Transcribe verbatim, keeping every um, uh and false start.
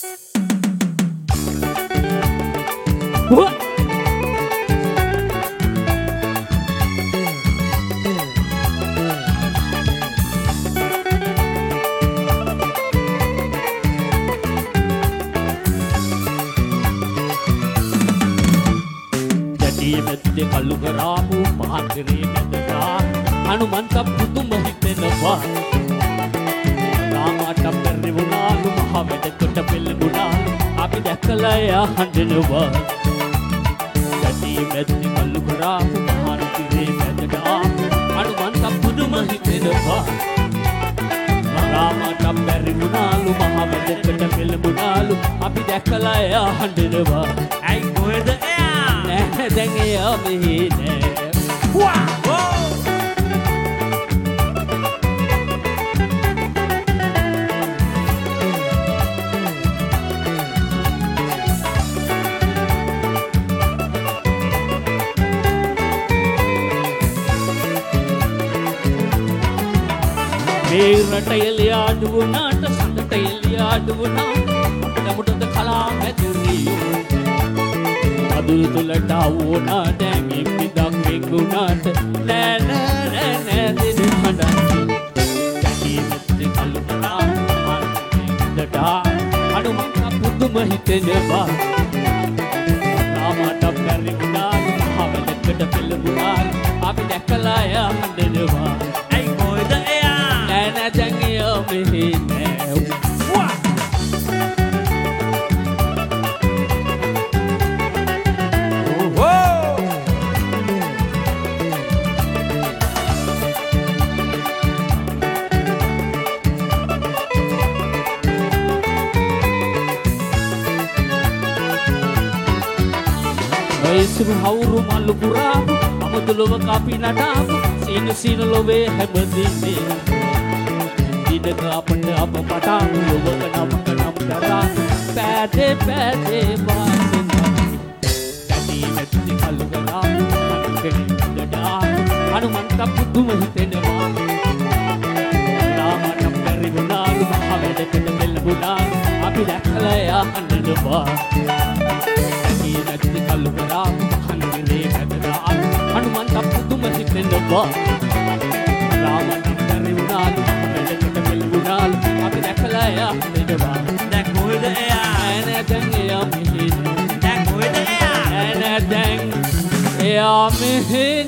කල්ලු කරාපු මහන්තරේ මැදලා හනුමන්ත පුදුම හිතෙනවා රාමට පෙරි වුණාලු මහ වැඩකට පෙළඹුණාලු අපි දැකලා එයා හඬනවා යටි මැද්දේ කල්ලු කරාපු මහන්තරේ මැදලා හනුමන්ත පුදුම හිතෙනවා රාමට පෙරි වුණාලු මහ වැඩකට පෙළඹුණාලු අපි දැකලා එයා හඬනවා ඇයි කොහෙද දැන් එයා මෙහි නෑ මේ රට එළිය අඩු වුණාට සඳට එළිය අඩු වුණාට අපිට කලා මැදිරියෝ අදුරු තුලට ආවෝනා දැන් ඉම්පිදක් වෙගුණාට නෑ නෑ නෑ නෑ දෙවි හඬ යටි මෙත්ති කල්ලු කරා මන්දට අනුමත පුදුම හිතෙනවා රාමට පෙරි වුණාලු මහවැලකට පෙළඹුණා අපි දැකලා එයා හඬනවා ඇයි කොහෙද එයා නෑ නෑ දැන් එයා මෙහි නෑ Isu hauru malu purapu amudu lova kapi nadapu sinu sinu love habadine dinaka apne apa patamu lova kanam kanam dara pade pade basina dadi metti kalu gala mankeni dada hanumanta puduma hitenwa ramana perigunalu mahavedekata melbunalu api dakala ya handewa Nagdi kalu karam hanire kadra hanuman pudu mahitenwa rama namdare unalu melekata melbunalu abi dakala ya handewa dakoida ya ana dan ya mihin dakoida ya ana dan ya mihin